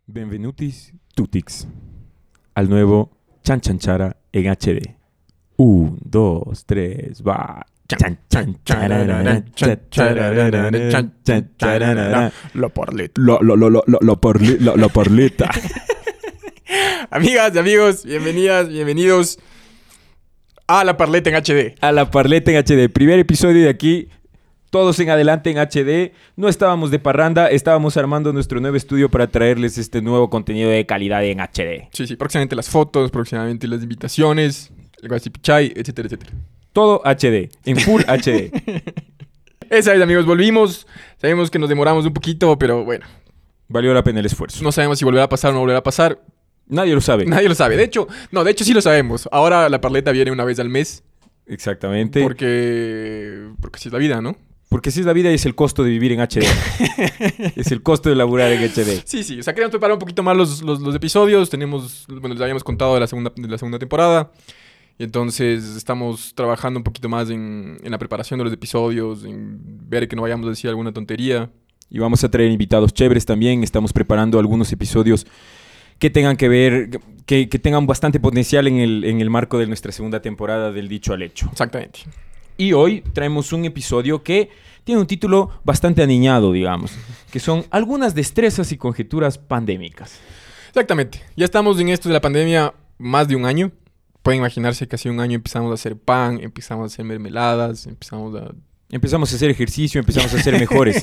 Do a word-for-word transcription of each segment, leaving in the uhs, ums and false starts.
Benvenutis tutix al nuevo Chan Chanchara en H D. Un, dos, tres, va. Chan chan chararara, chan chararara, chan chan chararara. La parleta. Lo lo lo lo lo lo porli- lo- lo porlita. Amigas y amigos, bienvenidas, bienvenidos a La Parleta en H D. A la parleta en H D. Primer episodio de aquí. Todos en adelante en H D. No estábamos de parranda, estábamos armando nuestro nuevo estudio para traerles este nuevo contenido de calidad en H D. Sí, sí, próximamente las fotos, próximamente las invitaciones, el guasipichay, etcétera, etcétera. Todo H D, en full H D. Esa es, amigos, volvimos. Sabemos que nos demoramos un poquito, pero bueno, Valió la pena el esfuerzo. no sabemos si volverá a pasar o no volverá a pasar. Nadie lo sabe. Nadie lo sabe. De hecho, no, de hecho sí lo sabemos. Ahora La Parleta viene una vez al mes. Exactamente. Porque, porque así es la vida, ¿no? Porque si es la vida y es el costo de vivir en H D. Es el costo de laburar en H D. Sí, sí. O sea, queríamos preparar un poquito más los, los, los episodios. Tenemos, bueno, les habíamos contado de la segunda, de la segunda temporada. Y entonces estamos trabajando un poquito más en, en la preparación de los episodios, en ver que no vayamos a decir alguna tontería. Y vamos a traer invitados chéveres también. Estamos preparando algunos episodios que tengan que ver, que, que tengan bastante potencial en el, en el marco de nuestra segunda temporada del Dicho al Hecho. Exactamente. Y hoy traemos un episodio que tiene un título bastante aniñado, digamos, que son algunas destrezas y conjeturas pandémicas. Exactamente. Ya estamos en esto de la pandemia más de un año. Pueden imaginarse que hace un año empezamos a hacer pan, empezamos a hacer mermeladas, empezamos a... Empezamos a hacer ejercicio, empezamos a ser mejores.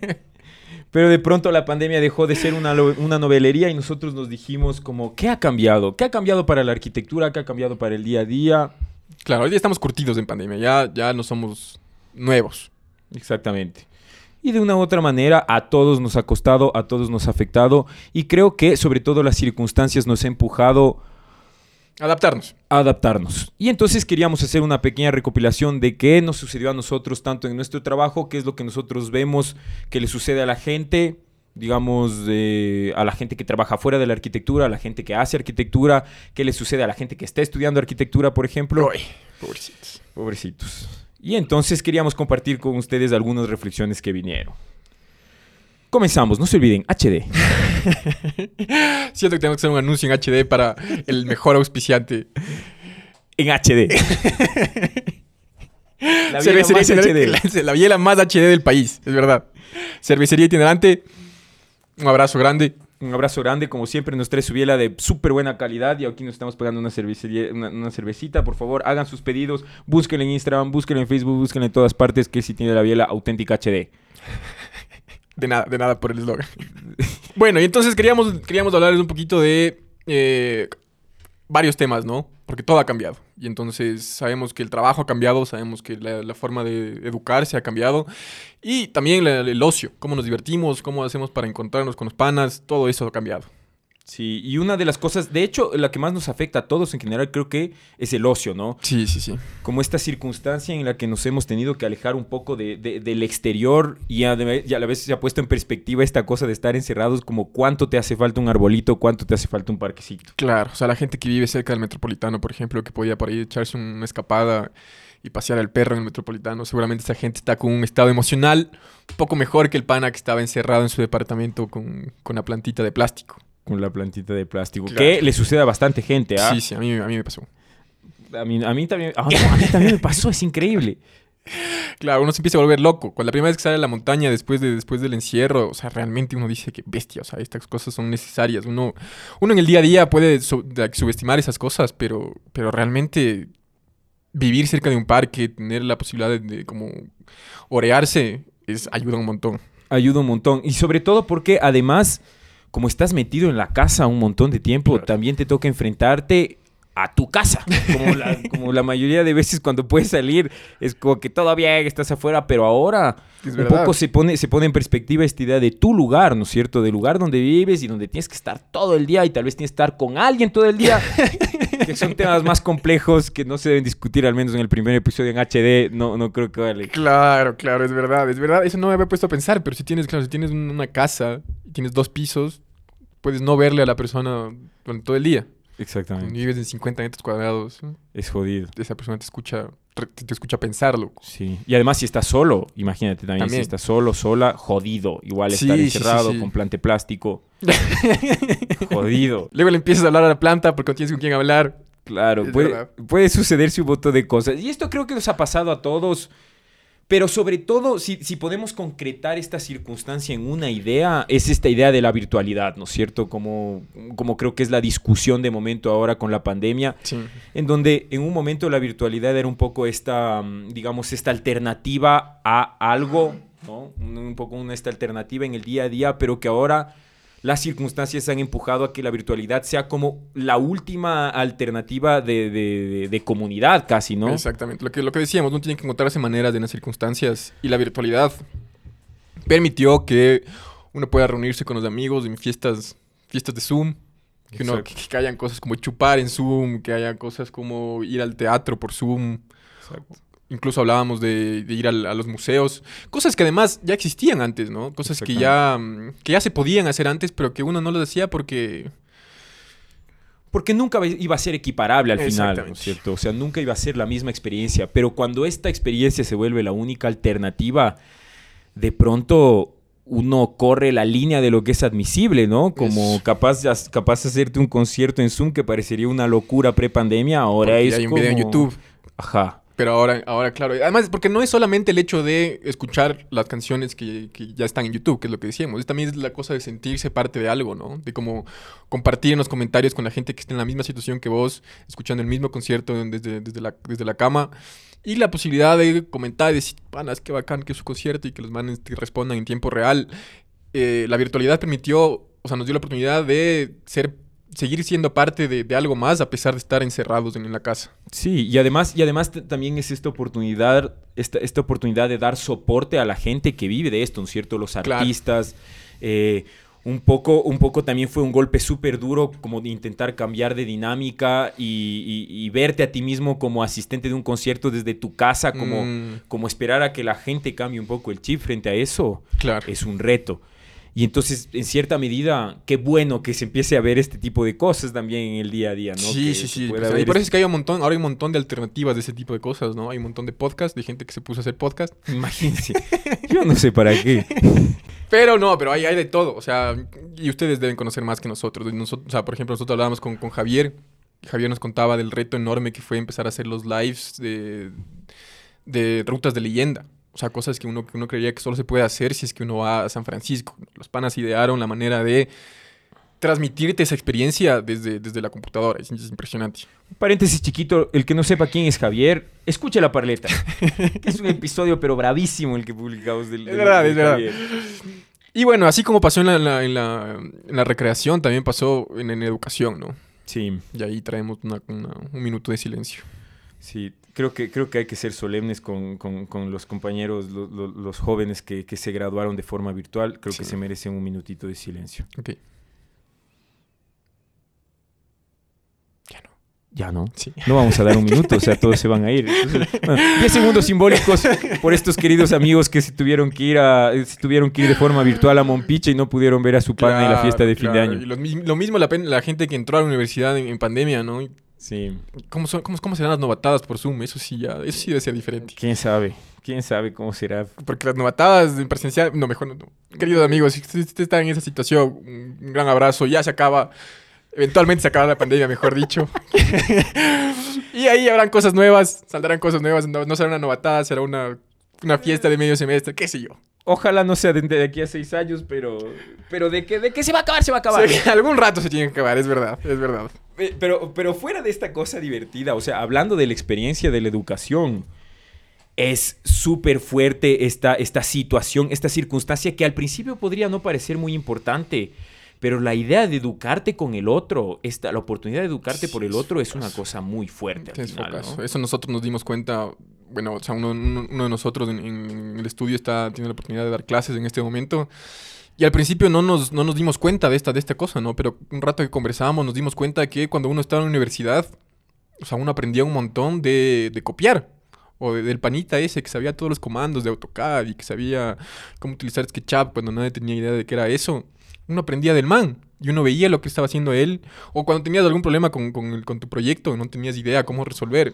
Pero de pronto la pandemia dejó de ser una, lo- una novelería y nosotros nos dijimos como, ¿qué ha cambiado? ¿Qué ha cambiado para la arquitectura? ¿Qué ha cambiado para el día a día? Claro, hoy ya estamos curtidos en pandemia. Ya, ya no somos nuevos. Exactamente. Y de una u otra manera a todos nos ha costado, a todos nos ha afectado y creo que sobre todo las circunstancias nos ha empujado Adaptarnos. a adaptarnos. Y entonces queríamos hacer una pequeña recopilación de qué nos sucedió a nosotros tanto en nuestro trabajo, qué es lo que nosotros vemos que le sucede a la gente, digamos, eh, a la gente que trabaja fuera de la arquitectura, a la gente que hace arquitectura, qué le sucede a la gente que está estudiando arquitectura, por ejemplo. Uy, pobrecitos. Pobrecitos. Y entonces queríamos compartir con ustedes algunas reflexiones que vinieron. Comenzamos, no se olviden, H D. Siento que tenemos que hacer un anuncio en H D para el mejor auspiciante. En H D. La biela Cervecería más H D. itinerante, la, la biela más H D del país, es verdad. Cervecería itinerante. Un abrazo grande. Un abrazo grande, como siempre nos trae su biela de súper buena calidad y aquí nos estamos pagando una, cervecería, una, una cervecita. Por favor, hagan sus pedidos, búsquenlo en Instagram, búsquenlo en Facebook, búsquenlo en todas partes que sí tiene la biela auténtica H D. De nada, de nada por el eslogan. Bueno, y entonces queríamos, queríamos hablarles un poquito de eh, varios temas, ¿no? Porque todo ha cambiado. Y entonces sabemos que el trabajo ha cambiado, sabemos que la, la forma de educarse ha cambiado. Y también la- el ocio, cómo nos divertimos, cómo hacemos para encontrarnos con los panas, todo eso ha cambiado. Sí, y una de las cosas, de hecho, la que más nos afecta a todos en general creo que es el ocio, ¿no? Sí, sí, sí. Como esta circunstancia en la que nos hemos tenido que alejar un poco de, de- del exterior y a, y a la vez se ha puesto en perspectiva esta cosa de estar encerrados, como cuánto te hace falta un arbolito, cuánto te hace falta un parquecito. Claro, o sea, la gente que vive cerca del Metropolitano, por ejemplo, que podía por ahí echarse una escapada y pasear al perro en el Metropolitano, seguramente esa gente está con un estado emocional un poco mejor que el pana que estaba encerrado en su departamento con, con la plantita de plástico. Con la plantita de plástico. Claro. Que le sucede a bastante gente, ¿ah? Sí, sí, a mí, a mí me pasó. A mí, a mí también... ah, no, a mí también me pasó, es increíble. Claro, uno se empieza a volver loco. Cuando la primera vez que sale a la montaña después, de, después del encierro, o sea, realmente uno dice que bestia, o sea, estas cosas son necesarias. Uno, uno en el día a día puede sub- de- subestimar esas cosas, pero, pero realmente vivir cerca de un parque, tener la posibilidad de, de como orearse, es, ayuda un montón. Ayuda un montón. Y sobre todo porque además, como estás metido en la casa un montón de tiempo, Claro. también te toca enfrentarte a tu casa. Como la, como la mayoría de veces cuando puedes salir, es como que todavía estás afuera, pero ahora Es un verdad. poco se pone, se pone en perspectiva esta idea de tu lugar, ¿no es cierto? Del lugar donde vives y donde tienes que estar todo el día y tal vez tienes que estar con alguien todo el día. Que son temas más complejos que no se deben discutir, al menos en el primer episodio en H D. No, no creo que vale. Claro, claro, es verdad, es verdad. Eso no me había puesto a pensar, pero si tienes, claro, si tienes un- una casa y tienes dos pisos, puedes no verle a la persona durante todo el día. Cuando Exactamente. vives en cincuenta metros cuadrados, Es jodido. esa persona te escucha te, te escucha pensarlo. Sí. Y además si estás solo, imagínate también, También. si estás solo, sola, jodido. Igual Sí, estar sí, encerrado sí, sí. con plante plástico. Jodido. Luego le empiezas a hablar a la planta porque no tienes con quién hablar. Claro, Es puede, verdad. puede sucederse un montón de cosas. Y esto creo que nos ha pasado a todos. Pero sobre todo, si, si podemos concretar esta circunstancia en una idea, es esta idea de la virtualidad, ¿no es cierto? Como, como creo que es la discusión de momento ahora con la pandemia, Sí. en donde en un momento la virtualidad era un poco esta, mm, digamos, esta alternativa a algo, ¿no? Un, un poco una, esta alternativa en el día a día, pero que ahora las circunstancias han empujado a que la virtualidad sea como la última alternativa de, de, de, de comunidad casi, ¿no? Exactamente. Lo que, lo que decíamos, no tienen que encontrarse maneras en las circunstancias. Y la virtualidad permitió que uno pueda reunirse con los amigos en fiestas, fiestas de Zoom. Que, uno, que, que hayan cosas como chupar en Zoom, que hayan cosas como ir al teatro por Zoom. Exacto. Incluso hablábamos de, de ir al, a los museos. Cosas que además ya existían antes, ¿no? Cosas que ya, que ya se podían hacer antes, pero que uno no lo hacía porque... Porque nunca iba a ser equiparable al final, ¿no es cierto? O sea, nunca iba a ser la misma experiencia. Pero cuando esta experiencia se vuelve la única alternativa, de pronto uno corre la línea de lo que es admisible, ¿no? Como es... capaz, de, capaz de hacerte un concierto en Zoom que parecería una locura pre-pandemia, ahora porque es hay un como... video en YouTube. Ajá. Pero ahora, ahora, claro. Además, porque no es solamente el hecho de escuchar las canciones que, que ya están en YouTube, que es lo que decíamos. Es también es la cosa de sentirse parte de algo, ¿no? De como compartir en los comentarios con la gente que está en la misma situación que vos, escuchando el mismo concierto desde, desde, la, desde la cama. Y la posibilidad de comentar y decir, panas, qué bacán que es su concierto y que los manes te respondan en tiempo real. Eh, la virtualidad permitió, o sea, nos dio la oportunidad de ser... seguir siendo parte de, de algo más a pesar de estar encerrados en, en la casa. Sí, y además, y además t- también es esta oportunidad, esta, esta oportunidad de dar soporte a la gente que vive de esto, ¿no es cierto? Los artistas. Claro. Eh, un, poco, un poco también fue un golpe súper duro como de intentar cambiar de dinámica y, y, y verte a ti mismo como asistente de un concierto desde tu casa, como, mm. como esperar a que la gente cambie un poco el chip frente a eso. Claro. Es un reto. Y entonces, en cierta medida, qué bueno que se empiece a ver este tipo de cosas también en el día a día, ¿no? Sí, que sí, sí. Pues, y por eso es que hay un montón, ahora hay un montón de alternativas de ese tipo de cosas, ¿no? Hay un montón de podcasts, de gente que se puso a hacer podcast. Imagínense. Yo no sé para qué. Pero no, pero hay, hay de todo. O sea, y ustedes deben conocer más que nosotros. nosotros o sea, por ejemplo, nosotros hablábamos con, con Javier. Javier nos contaba del reto enorme que fue empezar a hacer los lives de, de rutas de leyenda. O sea, cosas que uno, que uno creería que solo se puede hacer si es que uno va a San Francisco. Los panas idearon la manera de transmitirte esa experiencia desde, desde la computadora. Es, es impresionante. Paréntesis chiquito, el que no sepa quién es Javier, escuche La Parleta. Es un episodio pero bravísimo el que publicamos del, del, es verdad, del es verdad. Javier. Y bueno, así como pasó en la, en la, en la, en la recreación, también pasó en, en educación, ¿no? Sí. Y ahí traemos una, una, un minuto de silencio. Sí, creo que, creo que hay que ser solemnes con, con, con los compañeros, lo, lo, los jóvenes que, que se graduaron de forma virtual. Creo sí. que se merecen un minutito de silencio. Ok. Ya no. Ya no. Sí. No vamos a dar un minuto, o sea, todos se van a ir. Entonces, bueno, diez segundos simbólicos por estos queridos amigos que se tuvieron que ir a, se tuvieron que ir de forma virtual a Mompiche y no pudieron ver a su pana claro, en la fiesta de claro. fin de año. Y lo, lo mismo la, la gente que entró a la universidad en, en pandemia, ¿no? Sí. ¿Cómo, son, cómo, ¿Cómo serán las novatadas por Zoom? Eso sí, ya, eso sí debe ser diferente. ¿Quién sabe? ¿Quién sabe cómo será? Porque las novatadas en presencial... No, mejor no. no. Queridos amigos, si usted está en esa situación, un gran abrazo. Ya se acaba... Eventualmente se acaba la pandemia, mejor dicho. Y ahí habrán cosas nuevas, saldrán cosas nuevas. No, no será una novatada, será una, una fiesta de medio semestre, qué sé yo. Ojalá no sea de, de aquí a seis años, pero, pero de, que, de que se va a acabar, se va a acabar. Sí, algún rato se tiene que acabar, es verdad, es verdad. Pero, pero fuera de esta cosa divertida, o sea, hablando de la experiencia de la educación, es súper fuerte esta, esta situación, esta circunstancia que al principio podría no parecer muy importante, pero la idea de educarte con el otro, esta, la oportunidad de educarte sí, por el otro es una cosa muy fuerte al final, ¿no? Eso nosotros nos dimos cuenta, bueno, o sea, uno, uno, uno de nosotros en, en el estudio está teniendo la oportunidad de dar clases en este momento. Y al principio no nos, no nos dimos cuenta de esta, de esta cosa, ¿no? Pero un rato que conversábamos nos dimos cuenta que cuando uno estaba en la universidad, o sea, uno aprendía un montón de, de copiar. O de, del panita ese que sabía todos los comandos de AutoCAD y que sabía cómo utilizar SketchUp cuando nadie tenía idea de qué era eso. Uno aprendía del man y uno veía lo que estaba haciendo él. O cuando tenías algún problema con, con, el, con tu proyecto, no tenías idea cómo resolver.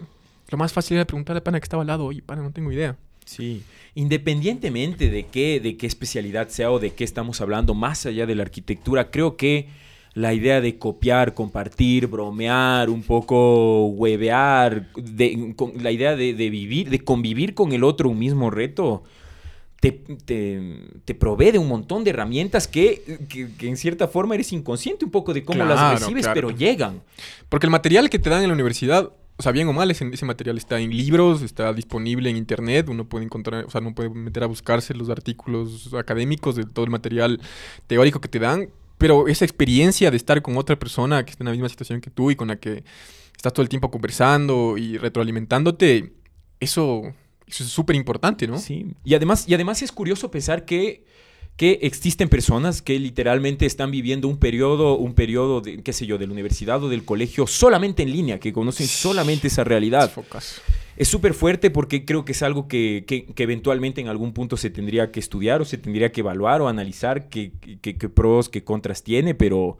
lo más fácil era preguntarle al pana que estaba al lado, oye, pana, no tengo idea. Sí, independientemente de qué, de qué especialidad sea o de qué estamos hablando, más allá de la arquitectura, creo que la idea de copiar, compartir, bromear, un poco huevear, de, con, la idea de, de vivir, de convivir con el otro un mismo reto, te, te, te provee de un montón de herramientas que, que, que en cierta forma eres inconsciente un poco de cómo Claro, las recibes, claro. pero llegan. Porque el material que te dan en la universidad, o sea, bien o mal, ese, ese material está en libros, está disponible en internet, uno puede encontrar, o sea, uno puede meter a buscarse los artículos académicos de todo el material teórico que te dan, pero esa experiencia de estar con otra persona que está en la misma situación que tú y con la que estás todo el tiempo conversando y retroalimentándote, eso, eso es súper importante, ¿no? Sí, y además, y además es curioso pensar que, que existen personas que literalmente están viviendo un periodo, un periodo de, qué sé yo, de la universidad o del colegio solamente en línea, que conocen solamente esa realidad. Focas. Es súper fuerte porque creo que es algo que, que, que eventualmente en algún punto se tendría que estudiar o se tendría que evaluar o analizar qué, qué, qué pros, qué contras tiene, pero,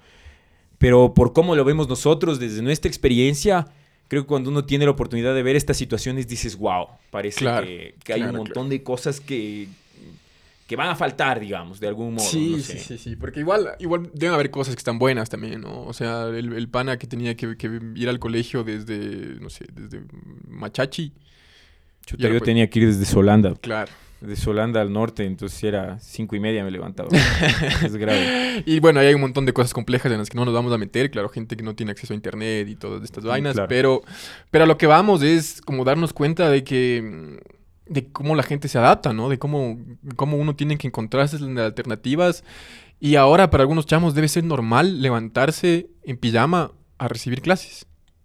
pero por cómo lo vemos nosotros desde nuestra experiencia, creo que cuando uno tiene la oportunidad de ver estas situaciones dices, wow, parece Claro, que, que hay claro, un montón claro. de cosas que, que van a faltar, digamos, de algún modo. Sí, no sí, sé. sí, sí, porque igual, igual deben haber cosas que están buenas también, ¿no? O sea, el, el pana que tenía que, que ir al colegio desde, no sé, desde Machachi. Chuta, Ya no yo puede- tenía que ir desde Solanda, Claro. de Solanda al norte, entonces era cinco y media me levantaba. Es grave. Y bueno, ahí hay un montón de cosas complejas en las que no nos vamos a meter, claro, gente que no tiene acceso a internet y todas estas vainas, claro. pero, pero a lo que vamos es como darnos cuenta de que, de cómo la gente se adapta, ¿no? De cómo, cómo uno tiene que encontrarse en alternativas. Y ahora para algunos chamos debe ser normal levantarse en pijama a recibir clases.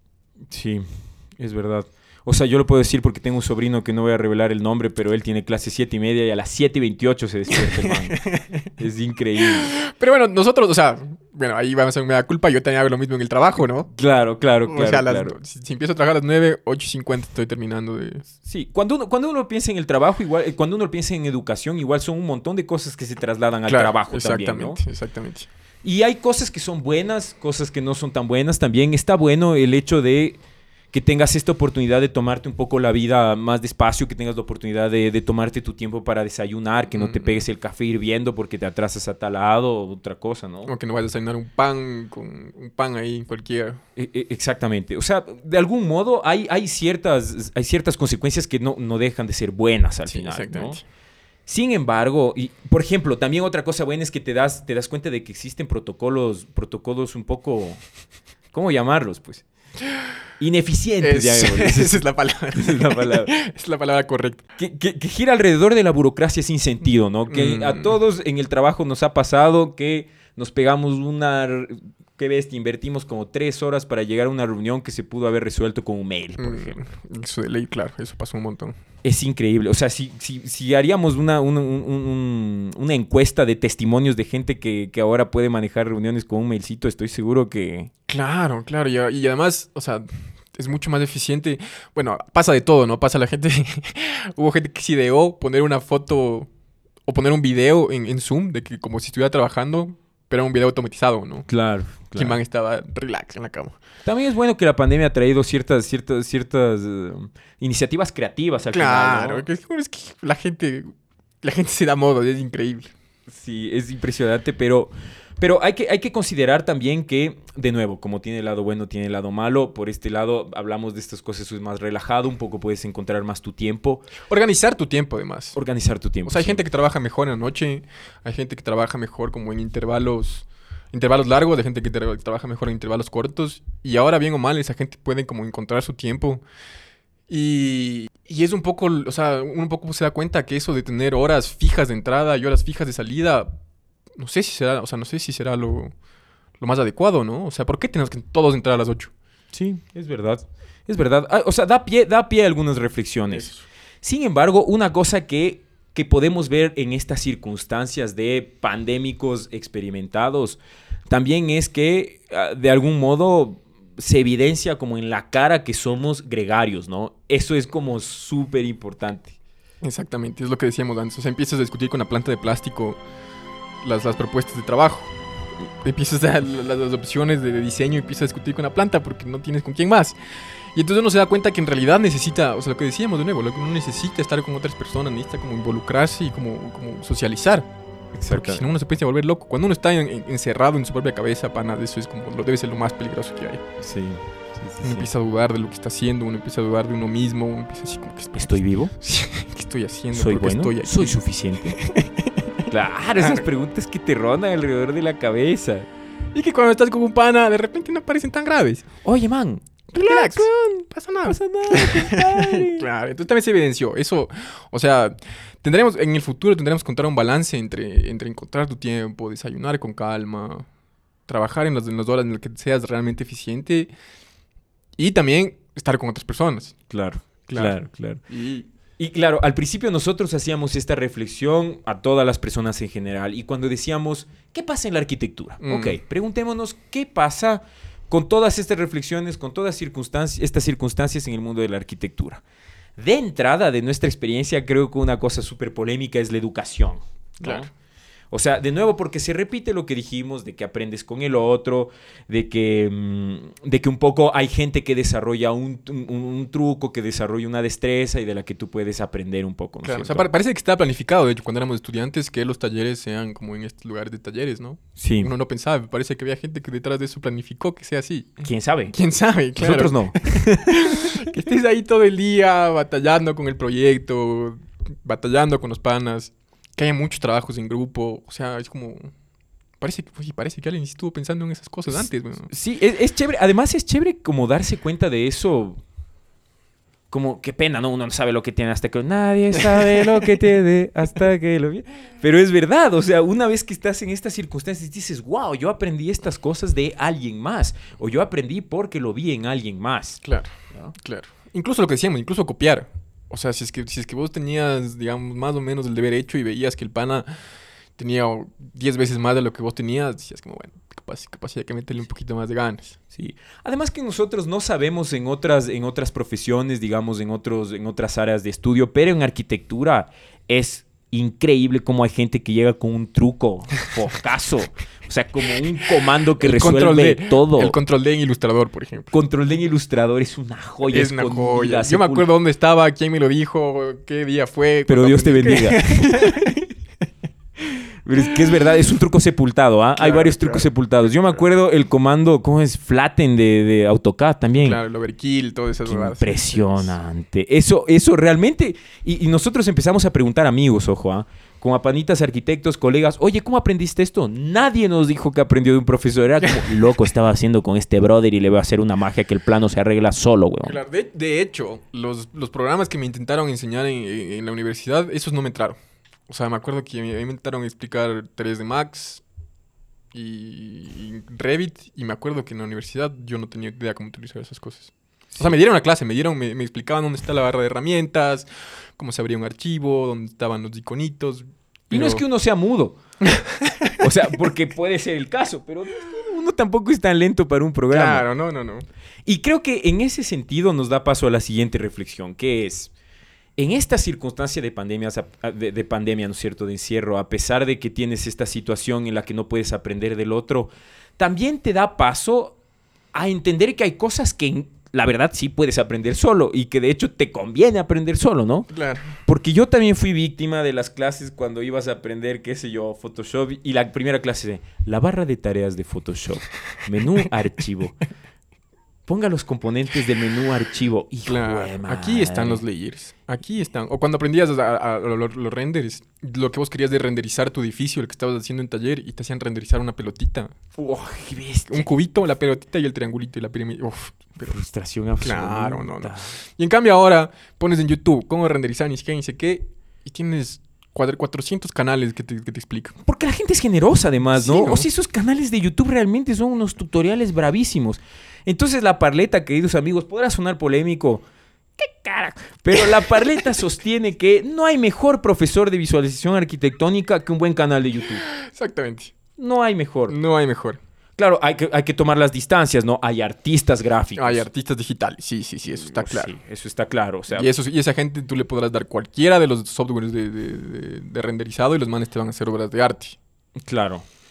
Sí, es verdad. O sea, yo lo puedo decir porque tengo un sobrino que no voy a revelar el nombre, pero él tiene clase siete y media y a las siete y veintiocho se despierta el man. Es increíble. Pero bueno, nosotros, o sea, bueno, ahí vamos a me da culpa, yo también hago lo mismo en el trabajo, ¿no? Claro, claro, claro. o sea, las- claro. si, si empiezo a trabajar a las nueve, ocho y cincuenta estoy terminando de... Sí, cuando uno, cuando uno piensa en el trabajo, igual, eh, cuando uno piensa en educación, igual son un montón de cosas que se trasladan al Claro, trabajo también, ¿no? exactamente, exactamente. Y hay cosas que son buenas, cosas que no son tan buenas también. Está bueno el hecho de que tengas esta oportunidad de tomarte un poco la vida más despacio, que tengas la oportunidad de, de tomarte tu tiempo para desayunar, que no te Mm. pegues el café hirviendo porque te atrasas a tal lado o otra cosa, ¿no? O que no vayas a desayunar un pan con un pan ahí cualquiera. E- e- Exactamente. O sea, de algún modo hay, hay, ciertas, hay ciertas consecuencias que no, no dejan de ser buenas al Sí, final, ¿no? exactamente. Sin embargo, y por ejemplo, también otra cosa buena es que te das, te das cuenta de que existen protocolos, protocolos un poco, ¿cómo llamarlos? Pues ineficientes, Es- ya esa vemos. es la palabra. Esa es la palabra. Es la palabra correcta. Que, que- que gira alrededor de la burocracia sin sentido, ¿no? Que a Mm. todos en el trabajo nos ha pasado que nos pegamos una... Qué bestia, invertimos como tres horas para llegar a una reunión que se pudo haber resuelto con un mail, por Mm, ejemplo. Eso de ley, claro, eso pasó un montón. Es increíble. O sea, si, si, si haríamos una, una, un- un- una encuesta de testimonios de gente que, que ahora puede manejar reuniones con un mailcito, estoy seguro que... Claro, claro, y, y además, o sea, es mucho más eficiente. Bueno, pasa de todo, ¿no? Pasa la gente... Hubo gente que se ideó poner una foto o poner un video en, en Zoom de que como si estuviera trabajando, pero era un video automatizado, ¿no? Claro, Que el man estaba relax en la cama. También es bueno que la pandemia ha traído ciertas, ciertas, ciertas eh, iniciativas creativas al Claro, final, ¿no? que es, es que la gente, la gente se da modo, es increíble. Sí, es impresionante, pero, pero hay, que, hay que considerar también que, de nuevo, como tiene el lado bueno, tiene el lado malo. Por este lado, hablamos de estas cosas, es más relajado, un poco puedes encontrar más tu tiempo, Organizar tu tiempo, además. organizar tu tiempo. O sea, hay sí. gente que trabaja mejor en la noche, hay gente que trabaja mejor como en intervalos, intervalos largos, hay gente que tra- trabaja mejor en intervalos cortos. Y ahora, bien o mal, esa gente puede como encontrar su tiempo. Y, y es un poco, o sea, uno un poco se da cuenta que eso de tener horas fijas de entrada y horas fijas de salida, no sé si será, o sea, no sé si será lo, lo más adecuado, ¿no? O sea, ¿por qué tenemos que todos entrar a las ocho? Sí, es verdad. Es verdad. Ah, o sea, da pie, da pie a algunas reflexiones. Sin embargo, una cosa que, que podemos ver en estas circunstancias de pandémicos experimentados también es que, ah, de algún modo, se evidencia como en la cara que somos gregarios, ¿no? Eso es como súper importante. Exactamente, es lo que decíamos antes. O sea, empiezas a discutir con la planta de plástico las, las propuestas de trabajo. empiezas a las, las opciones de diseño y empiezas a discutir con la planta porque no tienes con quién más. Y entonces uno se da cuenta que en realidad necesita, o sea, lo que decíamos de nuevo, lo que uno necesita estar con otras personas, necesita como involucrarse y como, como socializar. Porque si no uno se empieza a volver loco. Cuando uno está en, en, encerrado en su propia cabeza, pana, eso es como, lo debe ser lo más peligroso que hay. Sí. Sí, sí, uno sí. empieza a dudar de lo que está haciendo, uno empieza a dudar de uno mismo, uno empieza así como que... ¿Estoy vivo? ¿Qué estoy haciendo? ¿Soy ¿Por qué bueno? estoy aquí? ¿Soy suficiente? Claro, esas preguntas que te rondan alrededor de la cabeza. Y que cuando estás con un pana, de repente no parecen tan graves. Oye, man, Relax, no pasa nada. no pasa nada, compadre. Claro, entonces también se evidenció. Eso, o sea, tendremos, en el futuro tendremos que encontrar un balance entre, entre encontrar tu tiempo, desayunar con calma, trabajar en las, en las horas en las que seas realmente eficiente y también estar con otras personas. Claro, Claro. claro, claro. Y Y claro, al principio nosotros hacíamos esta reflexión a todas las personas en general. Y cuando decíamos, ¿qué pasa en la arquitectura? Mm. Ok, preguntémonos, ¿qué pasa con todas estas reflexiones, con todas circunstancias, estas circunstancias en el mundo de la arquitectura? De entrada, de nuestra experiencia, creo que una cosa súper polémica es la educación, ¿no? Claro. O sea, de nuevo, porque se repite lo que dijimos de que aprendes con el otro, de que, mmm, de que un poco hay gente que desarrolla un, un, un truco, que desarrolla una destreza y de la que tú puedes aprender un poco, ¿no es claro, o sea, cierto? pa- parece que estaba planificado, de hecho, cuando éramos estudiantes, que los talleres sean como en estos lugares de talleres, ¿no? Sí, Uno no pensaba, parece que había gente que detrás de eso planificó que sea así. ¿quién sabe? ¿Quién sabe? Claro. Nosotros no. Que estés ahí todo el día batallando con el proyecto, batallando con los panas, que haya muchos trabajos en grupo, o sea, es como... Parece, que- oye, parece que alguien estuvo pensando en esas cosas antes, weón. Sí, es, es chévere. Además es chévere como darse cuenta de eso. Como, qué pena, ¿no? Uno no sabe lo que tiene hasta que... Nadie sabe lo que tiene hasta que lo... vi-". Pero es verdad, o sea, una vez que estás en estas circunstancias dices, wow, yo aprendí estas cosas de alguien más. O yo aprendí porque lo vi en alguien más. Claro, ¿No? claro. Incluso lo que decíamos, incluso copiar. O sea, si es que, si es que vos tenías, digamos, más o menos el deber hecho y veías que el pana tenía diez veces más de lo que vos tenías, decías como, bueno, capaz, capaz hay que meterle un poquito más de ganas. Sí. Además que nosotros no sabemos en otras, en otras profesiones, digamos, en, otros, en otras áreas de estudio, pero en arquitectura es increíble cómo hay gente que llega con un truco, focazo, o sea, como un comando que El resuelve control D, todo. El control D en Ilustrador, por ejemplo. Control D en Ilustrador es una joya. Es una escondida, joya. Yo me sepul- acuerdo dónde estaba, quién me lo dijo, qué día fue. Pero cuándo Dios te aprendí. bendiga. Pero es que es verdad, es un truco sepultado, ¿ah? Hay Claro, varios claro. trucos sepultados. Yo me acuerdo el comando, ¿cómo es? Flatten de, de AutoCAD también. Claro, el overkill, todas esas Qué huevadas. impresionante. Eso, eso realmente... Y, y nosotros empezamos a preguntar amigos, ojo, ¿ah? Como a panitas, arquitectos, colegas. Oye, ¿cómo aprendiste esto? Nadie nos dijo que aprendió de un profesor. Era como, loco, estaba haciendo con este brother y le voy a hacer una magia que el plano se arregla solo, weón. Claro, de, de hecho, los, los programas que me intentaron enseñar en, en- en la universidad, esos no me entraron. O sea, me acuerdo que a mí me intentaron explicar tres D Max y, y Revit, y me acuerdo que en la universidad yo no tenía idea cómo utilizar esas cosas. O sea, me dieron una clase, me dieron, me, me explicaban dónde está la barra de herramientas, cómo se abría un archivo, dónde estaban los iconitos. Y no pero- es que uno sea mudo. O sea, porque puede ser el caso, pero no es que uno, uno tampoco es tan lento para un programa. Claro, no, no, no. Y creo que en ese sentido nos da paso a la siguiente reflexión, que es, en esta circunstancia de, pandemias, de, de pandemia, ¿no es cierto?, de encierro, a pesar de que tienes esta situación en la que no puedes aprender del otro, también te da paso a entender que hay cosas que la verdad sí puedes aprender solo y que de hecho te conviene aprender solo, ¿no? Claro. Porque yo también fui víctima de las clases cuando ibas a aprender, qué sé yo, Photoshop. Y la primera clase de la barra de tareas de Photoshop. Menú archivo. Ponga los componentes del menú archivo. Hijo Claro, de madre. aquí están los layers. Aquí están. O cuando aprendías a, a- a los, los renders, lo que vos querías de renderizar tu edificio, el que estabas haciendo en taller, y te hacían renderizar una pelotita. Uy, qué bestia. Un cubito, la pelotita y el triangulito y la pirámide. Uf, pero... Frustración absoluta. Claro, no, no. Y en cambio ahora pones en YouTube cómo renderizar, ni siquiera ni sé qué, y tienes cuadr- cuatrocientos canales que te, que te explican. Porque la gente es generosa además, ¿no? Sí, ¿no? O sea, esos canales de YouTube realmente son unos tutoriales bravísimos. Entonces la parleta, queridos amigos, podrá sonar polémico. ¡Qué cara! Pero la parleta sostiene que no hay mejor profesor de visualización arquitectónica que un buen canal de YouTube. Exactamente. No hay mejor. No hay mejor. Claro, hay que, hay que tomar las distancias, ¿no? Hay artistas gráficos. Hay artistas digitales, sí, sí, sí, eso está claro. Sí, eso está claro. O sea, Y, eso, y esa gente tú le podrás dar cualquiera de los softwares de, de- de- de renderizado y los manes te van a hacer obras de arte. claro.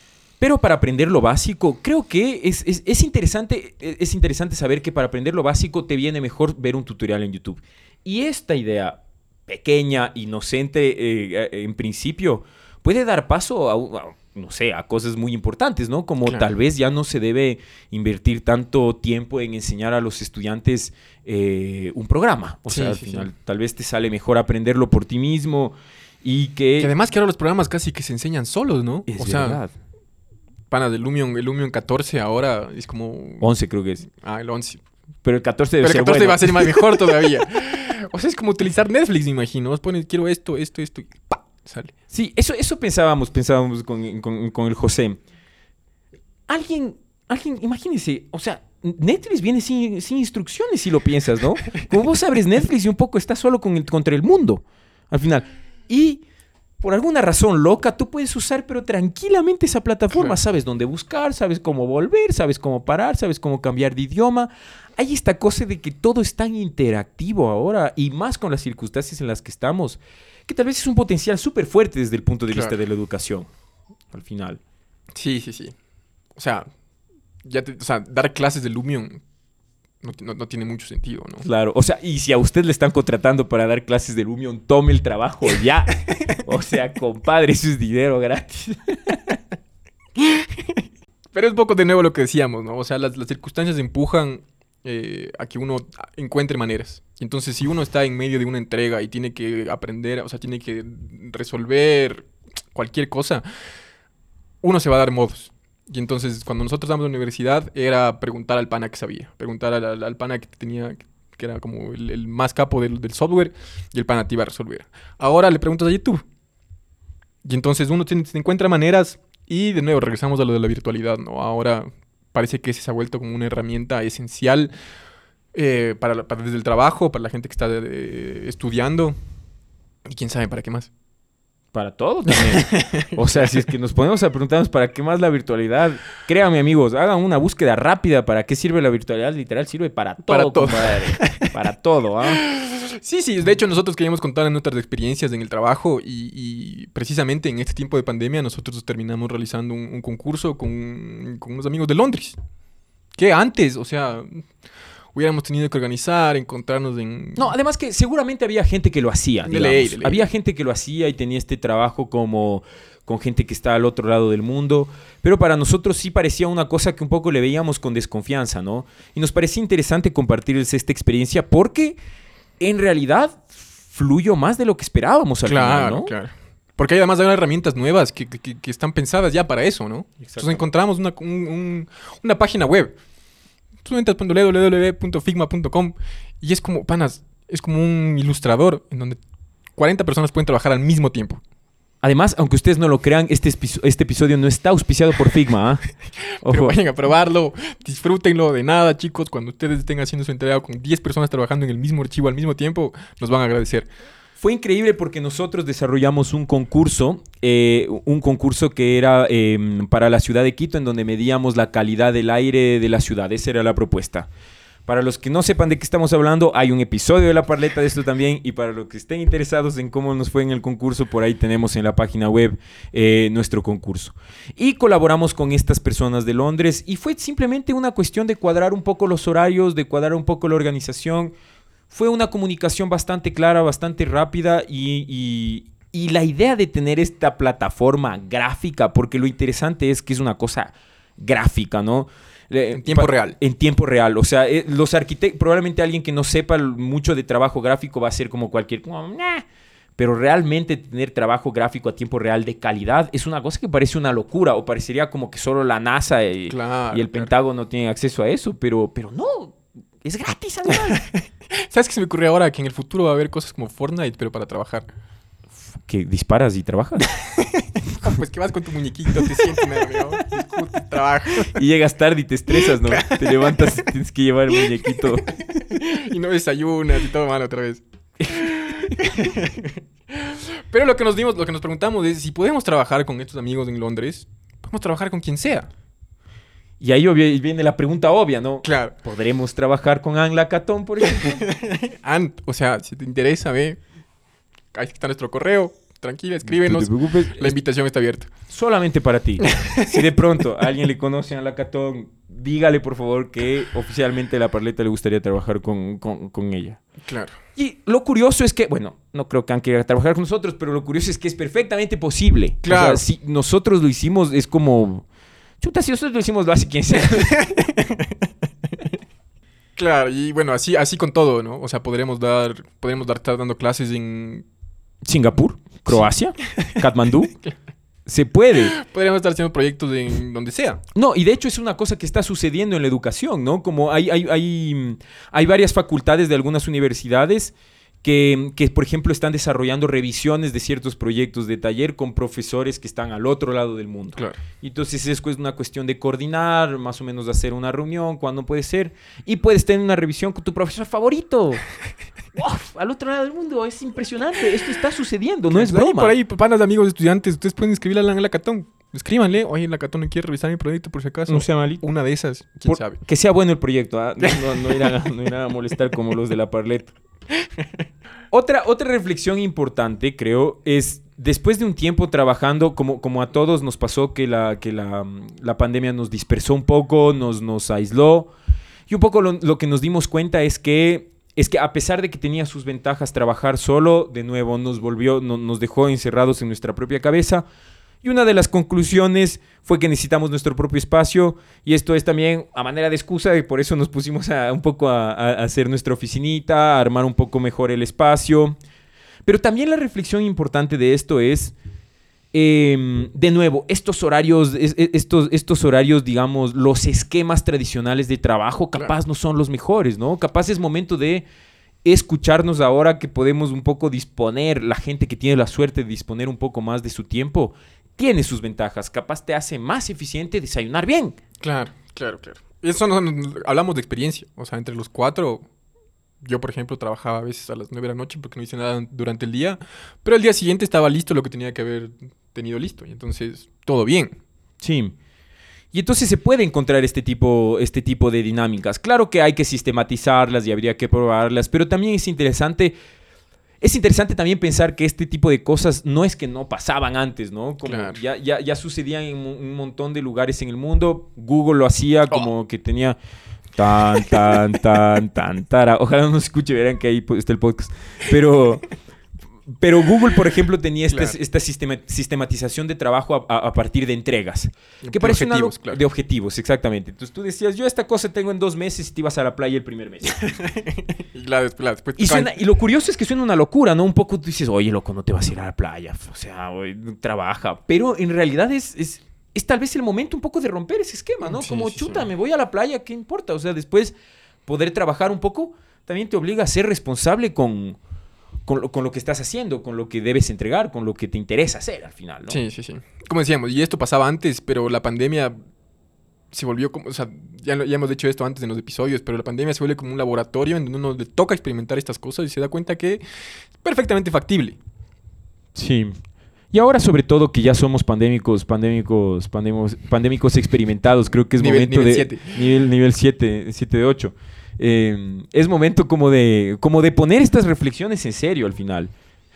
Pero para aprender lo básico, creo que es, es, es, interesante, es interesante saber que para aprender lo básico te viene mejor ver un tutorial en YouTube. Y esta idea pequeña, inocente, eh, en principio, puede dar paso a, a, no sé, a cosas muy importantes, ¿no? Como claro. Tal vez ya no se debe invertir tanto tiempo en enseñar a los estudiantes eh, un programa. O sí, sea, al sí, final, sí. Tal vez te sale mejor aprenderlo por ti mismo y que... Que además que ahora los programas casi que se enseñan solos, ¿no? Es o verdad. Sea, panas, el Lumion, el Lumion catorce ahora es como... once creo que es. Ah, el once. Pero el catorce debe Pero el ser catorce bueno. va a ser más mejor todavía. O sea, es como utilizar Netflix, me imagino. Vos pones, quiero esto, esto, esto y ¡pa! Sale. Sí, eso, eso pensábamos, pensábamos con, con, con el José. Alguien, alguien, imagínense, o sea, Netflix viene sin, sin instrucciones si lo piensas, ¿no? Como vos abres Netflix y un poco estás solo con el, contra el mundo, al final. Y por alguna razón loca, tú puedes usar, pero tranquilamente esa plataforma. Claro. Sabes dónde buscar, sabes cómo volver, sabes cómo parar, sabes cómo cambiar de idioma. Hay esta cosa de que todo es tan interactivo ahora, y más con las circunstancias en las que estamos, que tal vez es un potencial súper fuerte desde el punto de claro. vista de la educación, al final. Sí, sí, sí. O sea, ya te, o sea dar clases de Lumion no, no, no tiene mucho sentido, ¿no? Claro, o sea, y si a usted le están contratando para dar clases de Lumion, tome el trabajo ya. O sea, compadre, eso es dinero gratis. Pero es un poco de nuevo lo que decíamos, ¿no? O sea, las, las circunstancias empujan eh, a que uno encuentre maneras. Y entonces, si uno está en medio de una entrega y tiene que aprender, o sea, tiene que resolver cualquier cosa, uno se va a dar modos. Y entonces, cuando nosotros damos la universidad, era preguntar al pana que sabía. Preguntar al, al, al pana que tenía, que era como el, el más capo del, del software, y el pana te iba a resolver. Ahora le preguntas a YouTube. Y entonces uno tiene, se encuentra maneras, y de nuevo, regresamos a lo de la virtualidad, ¿no? Ahora parece que se ha vuelto como una herramienta esencial eh, para, para desde el trabajo, para la gente que está eh, estudiando, y quién sabe para qué más. Para todo también. O sea, si es que nos ponemos a preguntarnos para qué más la virtualidad, créanme amigos, hagan una búsqueda rápida para qué sirve la virtualidad. Literal sirve para todo, para todo. Compadre. Para todo, ¿ah? ¿eh? Sí, sí. De hecho, nosotros queríamos contar nuestras experiencias en el trabajo y, y precisamente en este tiempo de pandemia nosotros terminamos realizando un, un concurso con, con unos amigos de Londres. Que antes, o sea... hubiéramos tenido que organizar, encontrarnos en... No, además que seguramente había gente que lo hacía, de ley, de ley. Había gente que lo hacía y tenía este trabajo como con gente que está al otro lado del mundo. Pero para nosotros sí parecía una cosa que un poco le veíamos con desconfianza, ¿no? Y nos parecía interesante compartirles esta experiencia porque en realidad fluyó más de lo que esperábamos al claro, final, ¿no? Claro, porque hay además hay herramientas nuevas que, que, que están pensadas ya para eso, ¿no? Entonces encontramos una, un, un, una página web. Tú entras punto w w w punto figma punto com y es como, panas, es como un ilustrador en donde cuarenta personas pueden trabajar al mismo tiempo. Además, aunque ustedes no lo crean, este, este episodio no está auspiciado por Figma, ¿eh? Pero vayan a probarlo, disfrútenlo de nada, chicos. Cuando ustedes estén haciendo su entrega con diez personas trabajando en el mismo archivo al mismo tiempo, nos van a agradecer. Fue increíble porque nosotros desarrollamos un concurso, eh, un concurso que era eh, para la ciudad de Quito, en donde medíamos la calidad del aire de la ciudad. Esa era la propuesta. Para los que no sepan de qué estamos hablando, hay un episodio de La Parleta de esto también. Y para los que estén interesados en cómo nos fue en el concurso, por ahí tenemos en la página web eh, nuestro concurso. Y colaboramos con estas personas de Londres y fue simplemente una cuestión de cuadrar un poco los horarios, de cuadrar un poco la organización. Fue una comunicación bastante clara, bastante rápida y, y, y la idea de tener esta plataforma gráfica, porque lo interesante es que es una cosa gráfica, ¿no? En tiempo real. En tiempo real. O sea, eh, los arquitectos, probablemente alguien que no sepa mucho de trabajo gráfico va a ser como cualquier... Como, nah. Pero realmente tener trabajo gráfico a tiempo real de calidad es una cosa que parece una locura, o parecería como que solo la NASA y, claro, y el claro. Pentágono tienen acceso a eso, pero, pero no, es gratis, además. ¿Sabes qué se me ocurre ahora? Que en el futuro va a haber cosas como Fortnite, pero para trabajar. ¿Que disparas y trabajas? No, pues que vas con tu muñequito, te sientes, ¿no? Discutes, trabajas. Y llegas tarde y te estresas, ¿no? Claro. Te levantas y tienes que llevar el muñequito. Y no desayunas y todo mal otra vez. Pero lo que nos dimos, lo que nos preguntamos es si podemos trabajar con estos amigos en Londres, podemos trabajar con quien sea. Y ahí viene la pregunta obvia, ¿no? Claro. ¿Podremos trabajar con Anne Lacaton, por ejemplo? Ant, o sea, si te interesa, ve, ahí está nuestro correo, tranquila, escríbenos. No te preocupes. La invitación está abierta. Solamente para ti. Si de pronto a alguien le conoce a la Catón, dígale por favor que oficialmente a la Parleta le gustaría trabajar con, con, con ella. Claro. Y lo curioso es que, bueno, no creo que han querido trabajar con nosotros, pero lo curioso es que es perfectamente posible. Claro. O sea, si nosotros lo hicimos, es como... Chuta, si nosotros lo hicimos, lo hace quien sea. Claro, y bueno, así, así con todo, ¿no? O sea, podríamos dar, podríamos dar, estar dando clases en... Singapur, Croacia, Katmandú. Se puede. Podríamos estar haciendo proyectos en donde sea. No, y de hecho es una cosa que está sucediendo en la educación, ¿no? Como hay, hay, hay, hay varias facultades de algunas universidades que, que, por ejemplo, están desarrollando revisiones de ciertos proyectos de taller con profesores que están al otro lado del mundo. Claro. Entonces es una cuestión de coordinar, más o menos de hacer una reunión, cuando puede ser. Y puedes tener una revisión con tu profesor favorito. ¡Uf! Al otro lado del mundo. Es impresionante. Esto está sucediendo, no es Por ahí, broma. por ahí, panas, amigos, estudiantes, ustedes pueden escribirle a la, a la Catón. Escríbanle, oye, la Catón no quiere revisar mi proyecto por si acaso. No sea malito. Una de esas, quién Por- sabe. Que sea bueno el proyecto, ¿ah? No, no, no, irán a, no irán a molestar como los de la Parleta. Otra, otra reflexión importante, creo, es después de un tiempo trabajando, como, como a todos nos pasó que, la, que la, la pandemia nos dispersó un poco, nos, nos aisló. Y un poco lo, lo que nos dimos cuenta es que, es que a pesar de que tenía sus ventajas trabajar solo, de nuevo nos volvió, no, nos dejó encerrados en nuestra propia cabeza. Y una de las conclusiones fue que necesitamos nuestro propio espacio, y esto es también a manera de excusa, y por eso nos pusimos a, un poco a, a hacer nuestra oficinita, a armar un poco mejor el espacio. Pero también la reflexión importante de esto es, eh, de nuevo, estos horarios, es, es, estos, estos horarios, digamos, los esquemas tradicionales de trabajo, capaz Claro. no son los mejores, ¿no? Capaz es momento de escucharnos ahora que podemos un poco disponer, la gente que tiene la suerte de disponer un poco más de su tiempo, tiene sus ventajas. Capaz te hace más eficiente desayunar bien. Claro, claro, claro. Eso no, no- hablamos de experiencia. O sea, entre los cuatro, yo, por ejemplo, trabajaba a veces a las nueve de la noche porque no hice nada durante el día. Pero al día siguiente estaba listo lo que tenía que haber tenido listo. Y entonces, todo bien. Sí. Y entonces se puede encontrar este tipo, este tipo de dinámicas. Claro que hay que sistematizarlas y habría que probarlas, pero también es interesante... Es interesante también pensar que este tipo de cosas no es que no pasaban antes, ¿no? Como Claro. ya, ya, ya sucedían en un un montón de lugares en el mundo. Google lo hacía como que tenía tan, tan, tan, tan, tara. Ojalá no se escuche, verán que ahí pues, está el podcast. Pero, pero Google, por ejemplo, tenía esta, Claro. esta sistema- sistematización de trabajo a, a- a partir de entregas. Que De parece una objetivos, lo- claro. de objetivos, exactamente. Entonces tú decías, yo esta cosa tengo en dos meses y te ibas a la playa el primer mes. Y la, después, la- después Y, tocaban- suena- y lo curioso es que suena una locura, ¿no? Un poco tú dices, oye, loco, no te vas a ir a la playa. O sea, oye, trabaja. Pero en realidad es, es, es tal vez el momento un poco de romper ese esquema, ¿no? Sí, Como, sí, chuta, sí. me voy a la playa, ¿qué importa? O sea, después poder trabajar un poco también te obliga a ser responsable con, con, lo, con lo que estás haciendo, con lo que debes entregar, con lo que te interesa hacer al final, ¿no? Sí, sí, sí. Como decíamos, y esto pasaba antes, pero la pandemia se volvió como... O sea, ya, lo- ya hemos dicho esto antes en los episodios, pero la pandemia se vuelve como un laboratorio en donde uno le toca experimentar estas cosas y se da cuenta que es perfectamente factible. Sí. Y ahora, sobre todo, que ya somos pandémicos, pandémicos, pandémicos, pandémicos experimentados, creo que es Nivel- momento nivel de... siete. Nivel Nivel siete, siete de ocho. Eh, es momento como de, como de poner estas reflexiones en serio al final.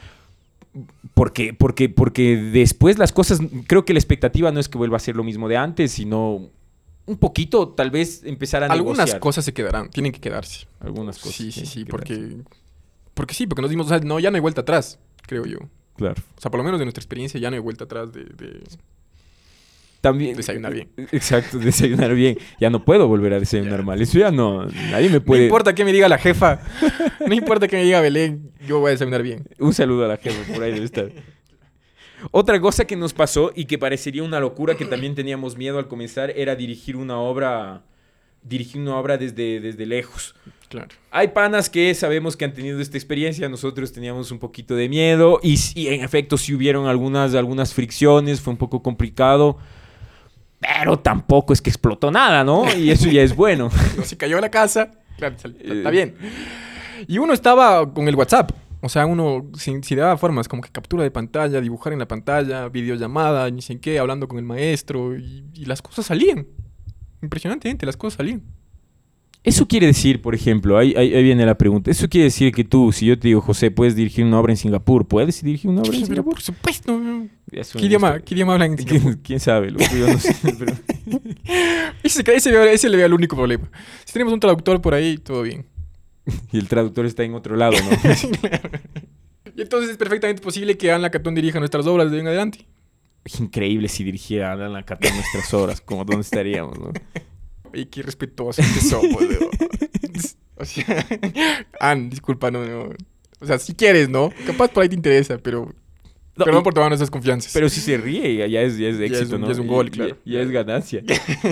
Porque, porque, porque después las cosas... Creo que la expectativa no es que vuelva a ser lo mismo de antes, sino un poquito, tal vez, empezar a Algunas negociar. cosas se quedarán, tienen que quedarse. Algunas cosas. Sí, sí, tienen sí, que porque... quedarse. Porque sí, porque nos dimos... O sea, no, ya no hay vuelta atrás, creo yo. Claro. O sea, por lo menos de nuestra experiencia ya no hay vuelta atrás de... de- También, Desayunar bien. Exacto, desayunar bien. Ya no puedo volver a desayunar Ya. mal. Eso ya no... Nadie me puede... No importa qué me diga la jefa, no importa que me diga Belén, yo voy a desayunar bien. Un saludo a la jefa, por ahí debe estar. Otra cosa que nos pasó y que parecería una locura, que también teníamos miedo al comenzar, era dirigir una obra, dirigir una obra desde, desde lejos. Claro. Hay panas que sabemos que han tenido esta experiencia, nosotros teníamos un poquito de miedo y, y en efecto sí hubieron algunas, algunas fricciones, fue un poco complicado, pero tampoco es que explotó nada, ¿no? Y eso ya es bueno. No se cayó a la casa, claro, sal- Eh. está bien. Y uno estaba con el WhatsApp. O sea, uno si, si daba formas como que captura de pantalla, dibujar en la pantalla, videollamada, ni sé qué, hablando con el maestro, y, y las cosas salían. Impresionantemente, las cosas salían. Eso quiere decir, por ejemplo, ahí, ahí, ahí viene la pregunta. Eso quiere decir que tú, si yo te digo, José, ¿puedes dirigir una obra en Singapur? ¿Puedes dirigir una obra en Pero Singapur? por supuesto. Eso ¿Qué idioma, ¿Qué idioma hablan en Singapur? ¿Quién, quién sabe? Loco, yo no sé. Pero... ese, ese, ese le veo el único problema. Si tenemos un traductor por ahí, todo bien. Y el traductor está en otro lado, ¿no? Claro. Y entonces es perfectamente posible que Alan Lacatón dirija nuestras obras de ahí en adelante. Increíble si dirigiera a Alan Lacatón nuestras obras, como dónde estaríamos, ¿no? Y qué respetuosos que somos, ¿no? O sea, Ann, disculpa, no, no. O sea, si quieres, ¿no? Capaz por ahí te interesa, pero... No, Perdón y- por tomar nuestras confianzas. Pero si se ríe, ya, ya es, ya es Ya es éxito, un- ¿no? ya es un gol, Y- claro. Ya, ya es ganancia.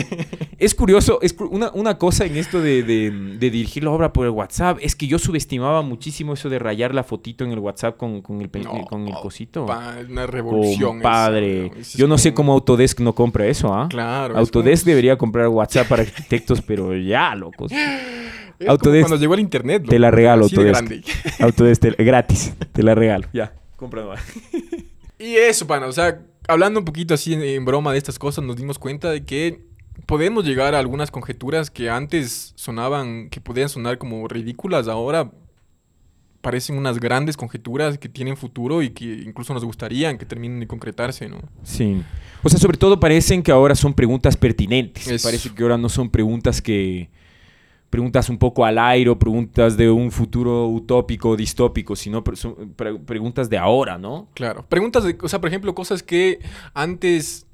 Es curioso, es cu- una, una cosa en esto de, de, de dirigir la obra por el WhatsApp, es que yo subestimaba muchísimo eso de rayar la fotito en el WhatsApp con, con, el, pe- No, con el cosito. Pa, es una revolución. Compadre. esa, ¿no? Eso es Yo no sé como- cómo Autodesk no compra eso, ¿ah? Claro. es Autodesk como- debería comprar WhatsApp para arquitectos, pero ya, locos. Es como Autodesk, cuando llegó el internet. te la regalo, así de Autodesk. grande. Autodesk, te- gratis, te la regalo. Ya, compra más. Y eso, pana, o sea, hablando un poquito así en, en broma de estas cosas, nos dimos cuenta de que podemos llegar a algunas conjeturas que antes sonaban, que podían sonar como ridículas, ahora parecen unas grandes conjeturas que tienen futuro y que incluso nos gustarían que terminen de concretarse, ¿no? Sí. O sea, sobre todo parecen que ahora son preguntas pertinentes. Eso. Parece que ahora no son preguntas que... Preguntas un poco al aire, o preguntas de un futuro utópico, distópico, sino pre- son pre- preguntas de ahora, ¿no? Claro. Preguntas de, o sea, por ejemplo, cosas que antes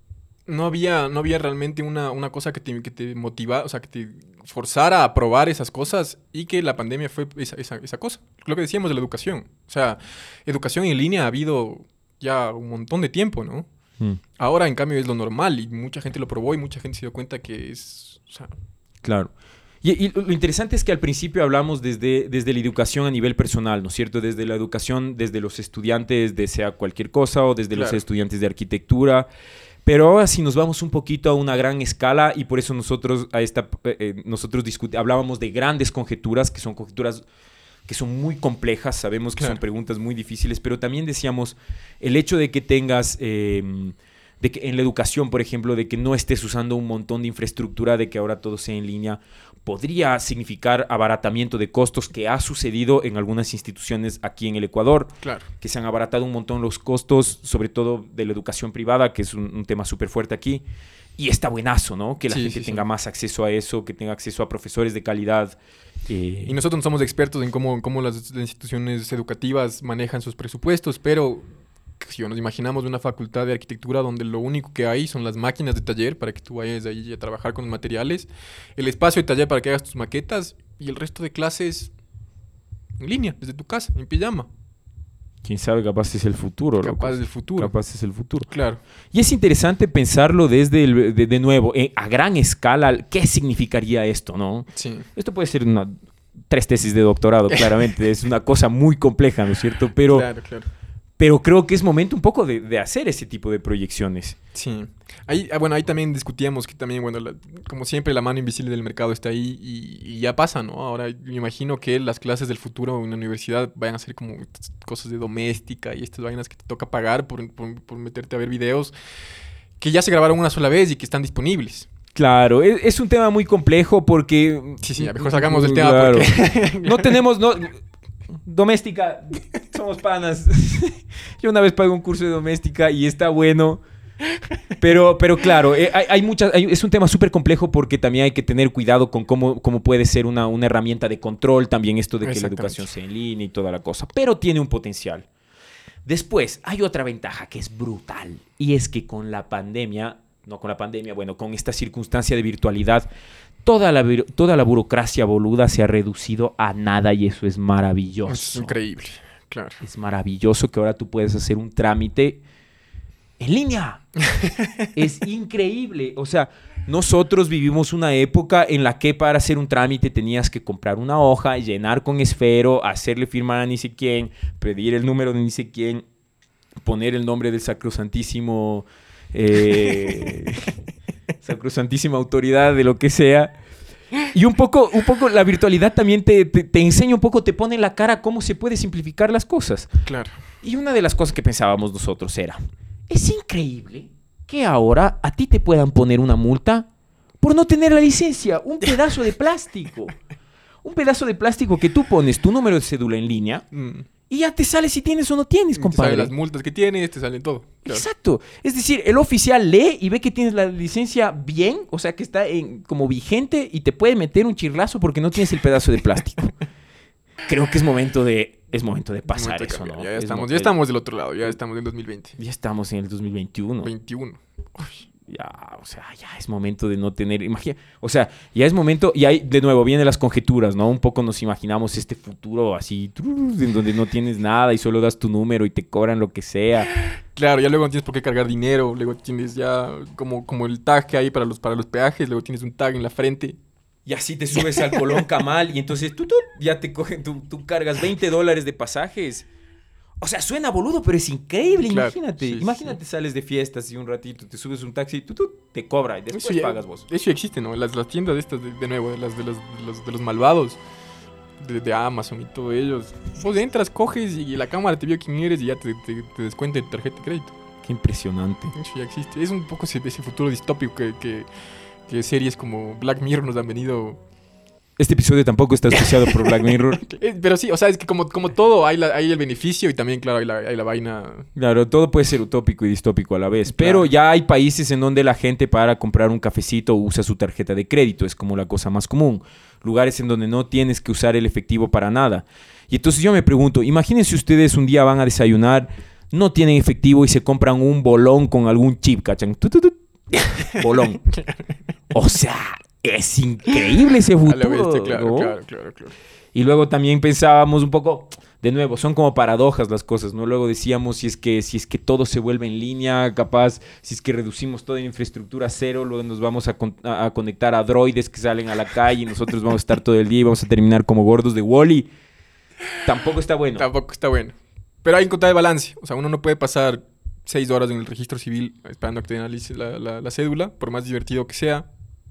no había, no había realmente una, una cosa que te, que te motivara, o sea, que te forzara a probar esas cosas y que la pandemia fue esa, esa, esa cosa. Lo que decíamos de la educación. O sea, educación en línea ha habido ya un montón de tiempo, ¿no? Mm, Ahora, en cambio, es lo normal y mucha gente lo probó y mucha gente se dio cuenta que es... O sea, claro. Y, y lo interesante es que al principio hablamos desde, desde la educación a nivel personal, ¿no es cierto? Desde la educación, desde los estudiantes de sea cualquier cosa o desde los Claro. estudiantes de arquitectura. Pero ahora si nos vamos un poquito a una gran escala y por eso nosotros a esta eh, eh, nosotros discut- hablábamos de grandes conjeturas, que son conjeturas que son muy complejas, sabemos que Claro. son preguntas muy difíciles, pero también decíamos el hecho de que tengas... eh, de que en la educación, por ejemplo, de que no estés usando un montón de infraestructura, de que ahora todo sea en línea, podría significar abaratamiento de costos que ha sucedido en algunas instituciones aquí en el Ecuador, claro. que se han abaratado un montón los costos, sobre todo de la educación privada, que es un, un tema súper fuerte aquí. Y está buenazo, ¿no? Que la Sí, gente sí, tenga sí. más acceso a eso, que tenga acceso a profesores de calidad. eh, Y nosotros no somos expertos en cómo, cómo las instituciones educativas manejan sus presupuestos, pero si nos imaginamos una facultad de arquitectura donde lo único que hay son las máquinas de taller para que tú vayas ahí a trabajar con los materiales, el espacio de taller para que hagas tus maquetas y el resto de clases en línea, desde tu casa, en pijama. Quién sabe, capaz es el futuro. Capaz locos. del futuro. Capaz es el futuro. Claro. Y es interesante pensarlo desde, el, de, de nuevo, eh, a gran escala, ¿qué significaría esto, no? Sí. Esto puede ser una, tres tesis de doctorado, claramente. Es una cosa muy compleja, ¿no es cierto? Pero, Claro, claro. pero creo que es momento un poco de, de hacer ese tipo de proyecciones. Sí. Ahí, ah, bueno, ahí también discutíamos que también, bueno, la- como siempre, la mano invisible del mercado está ahí y, y ya pasa, ¿no? Ahora me imagino que las clases del futuro en la universidad vayan a ser como estas cosas de doméstica y estas vainas que te toca pagar por, por, por meterte a ver videos que ya se grabaron una sola vez y que están disponibles. Claro, es, es un tema muy complejo porque... Sí, sí, a mejor salgamos del tema Claro. porque... No tenemos... No, doméstica, somos panas. Yo una vez pagué un curso de doméstica y está bueno. Pero, pero claro, eh, hay, hay muchas, hay- es un tema súper complejo porque también hay que tener cuidado con cómo, cómo puede ser una, una herramienta de control, también esto de que la Exactamente. educación sea en línea y toda la cosa. Pero tiene un potencial. Después, hay otra ventaja que es brutal. Y es que con la pandemia, no con la pandemia, bueno, con esta circunstancia de virtualidad, toda la, vir- toda la burocracia boluda se ha reducido a nada y eso es maravilloso. Es increíble, claro. Es maravilloso que ahora tú puedes hacer un trámite en línea. Es increíble. O sea, nosotros vivimos una época en la que para hacer un trámite tenías que comprar una hoja, llenar con esfero, hacerle firmar a ni sé quién, pedir el número de ni sé quién, poner el nombre del sacrosantísimo... Eh, sacrosantísima autoridad de lo que sea. Y un poco, un poco la virtualidad también te, te, te enseña un poco, te pone en la cara cómo se puede simplificar las cosas. Claro. Y una de las cosas que pensábamos nosotros era, es increíble que ahora a ti te puedan poner una multa por no tener la licencia. Un pedazo de plástico. Un pedazo de plástico que tú pones tu número de cédula en línea Mm. y ya te sale si tienes o no tienes, Te compadre. salen las multas que tienes, te salen todo. Claro. Exacto. Es decir, el oficial lee y ve que tienes la licencia bien, o sea, que está en, como vigente y te puede meter un chirlazo porque no tienes el pedazo de plástico. Creo que es momento de es momento de pasar Momento de eso, cambiar. ¿no? Ya, Es estamos, mo- ya estamos del otro lado, ya estamos en dos mil veinte. Ya estamos en el dos mil veintiuno. veintiuno. Uy. Ya, o sea, ya es momento de no tener... Imagina, o sea, ya es momento... Y ahí, de nuevo, vienen las conjeturas, ¿no? Un poco nos imaginamos este futuro así... trrr, en donde no tienes nada y solo das tu número y te cobran lo que sea. Claro, ya luego no tienes por qué cargar dinero, luego tienes ya como, como el tag que hay para los, para los peajes, luego tienes un tag en la frente. Y así te subes al Colón Camal y entonces tú, tú ya te cogen... Tú, tú cargas veinte dólares de pasajes. O sea, suena boludo, pero es increíble, Claro, imagínate. sí, sí, imagínate, sales de fiestas y un ratito te subes un taxi y tú, tú te cobra y después Eso ya, pagas vos. eso ya existe, ¿no? Las, las tiendas de estas, de, de nuevo, de, las, de, los, de, los, de los malvados, de, de Amazon y todo ellos. Vos entras, coges y la cámara te vio quién eres y ya te, te, te descuenta tu tarjeta de crédito. Qué impresionante. Eso ya existe. Es un poco ese, ese futuro distópico que, que, que series como Black Mirror nos han venido... Este episodio tampoco está auspiciado por Black Mirror. Eh, Pero sí, o sea, es que como, como todo, hay, la, hay el beneficio y también, claro, hay la, hay la vaina... Claro, todo puede ser utópico y distópico a la vez. Claro. Pero ya hay países en donde la gente para comprar un cafecito usa su tarjeta de crédito. Es como la cosa más común. Lugares en donde no tienes que usar el efectivo para nada. Y entonces yo me pregunto, imagínense ustedes un día van a desayunar, no tienen efectivo y se compran un bolón con algún chip, ¿cachan? Tu, tu, tu. Bolón. O sea, es increíble ese A la futuro, bestia, claro, ¿no? claro, claro, claro. Y luego también pensábamos un poco, de nuevo, son como paradojas las cosas, ¿no? Luego decíamos, si es que, si es que todo se vuelve en línea, capaz, si es que reducimos toda la infraestructura a cero, luego nos vamos a, con- a- a conectar a droides que salen a la calle y nosotros vamos a estar todo el día y vamos a terminar como gordos de Wall-E. Tampoco está bueno. Tampoco está bueno. Pero hay que encontrar el balance. O sea, uno no puede pasar seis horas en el registro civil esperando a que te den la, lic- la, la- la cédula, por más divertido que sea.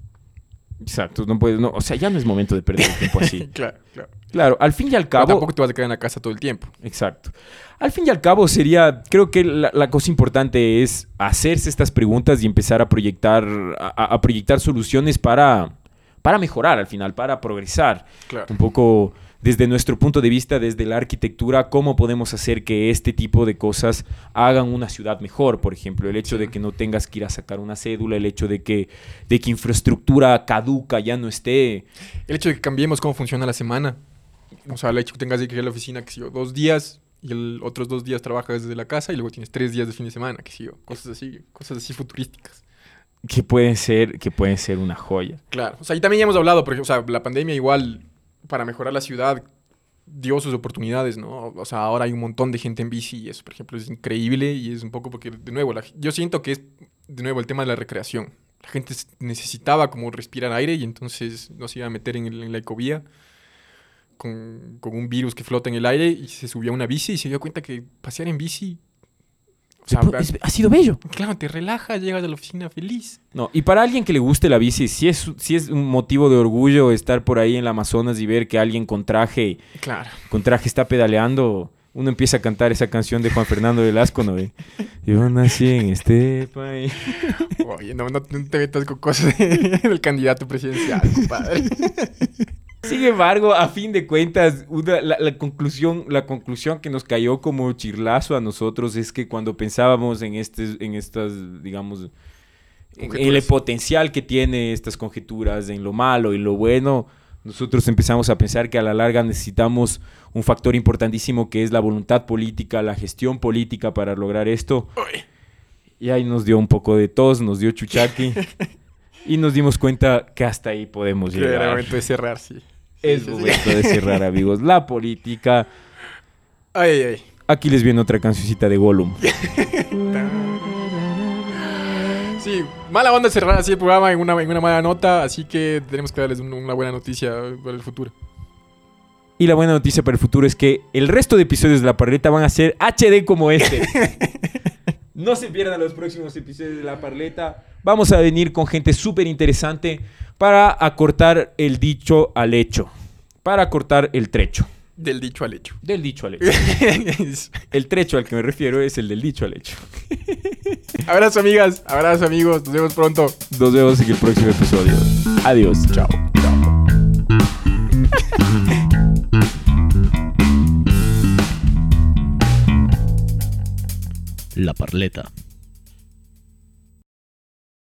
Exacto, no puedes, no, o sea, ya no es momento de perder el tiempo así. Claro, claro. Claro, al fin y al Pero cabo... tampoco te vas a quedar en la casa todo el tiempo. Exacto. Al fin y al cabo sería, creo que la, la cosa importante es hacerse estas preguntas y empezar a proyectar, a, a proyectar soluciones para, para mejorar al final, para progresar. Claro. Un poco desde nuestro punto de vista, desde la arquitectura, cómo podemos hacer que este tipo de cosas hagan una ciudad mejor. Por ejemplo, el hecho Sí. de que no tengas que ir a sacar una cédula, el hecho de que, de que infraestructura caduca ya no esté. El hecho de que cambiemos cómo funciona la semana. O sea, el hecho que tengas que ir a la oficina, que sé yo, dos días y el otros dos días trabajas desde la casa y luego tienes tres días de fin de semana, que sé yo. Cosas así, cosas así futurísticas. Que pueden ser, que pueden ser una joya. Claro. O sea, y también ya hemos hablado, porque, o sea, la pandemia igual, para mejorar la ciudad, dio sus oportunidades, ¿no? O sea, ahora hay un montón de gente en bici y eso, por ejemplo, es increíble y es un poco porque, de nuevo, la- yo siento que es, de nuevo, el tema de la recreación. La gente s- necesitaba como respirar aire y entonces no se iba a meter en, el- en la ecovía con, con un virus que flota en el aire y se subió a una bici y se dio cuenta que pasear en bici, o sea, Es- ha sido bello. claro, te relaja, llegas a la oficina feliz. No, y para alguien que le guste la bici, sí es, sí es un motivo de orgullo estar por ahí en el Amazonas y ver que alguien con traje, Claro. con traje está pedaleando. Uno empieza a cantar esa canción de Juan Fernando Velasco, ¿no? ve? Yo nací en este país. Oye, no, no, no te metas con cosas de- del candidato presidencial, compadre. Sin embargo, a fin de cuentas, una- la, la conclusión, la conclusión que nos cayó como chirlazo a nosotros es que cuando pensábamos en, este, en estas, digamos, en, en el Conjeturas. potencial que tiene estas conjeturas, en lo malo y lo bueno, nosotros empezamos a pensar que a la larga necesitamos un factor importantísimo que es la voluntad política, la gestión política para lograr esto. Oye. Y ahí nos dio un poco de tos, nos dio chuchaqui y nos dimos cuenta que hasta ahí podemos Que era llegar. momento de cerrar, sí. Es Sí, sí, sí. momento de cerrar, amigos. La política. Ay, ay, ay. Aquí les viene otra cancioncita de Gollum. Sí, mala onda cerrar así el programa en una, en una mala nota, así que tenemos que darles un- una buena noticia para el futuro. Y la buena noticia para el futuro es que el resto de episodios de La Parleta van a ser H D como este. No se pierdan los próximos episodios de La Parleta. Vamos a venir con gente súper interesante para acortar el dicho al hecho. Para acortar el trecho. Del dicho al hecho. Del dicho al hecho. El trecho al que me refiero es el del dicho al hecho. Abrazo, amigas. Abrazo, amigos. Nos vemos pronto. Nos vemos en el próximo episodio. Adiós. Chao. Chao. La Parleta.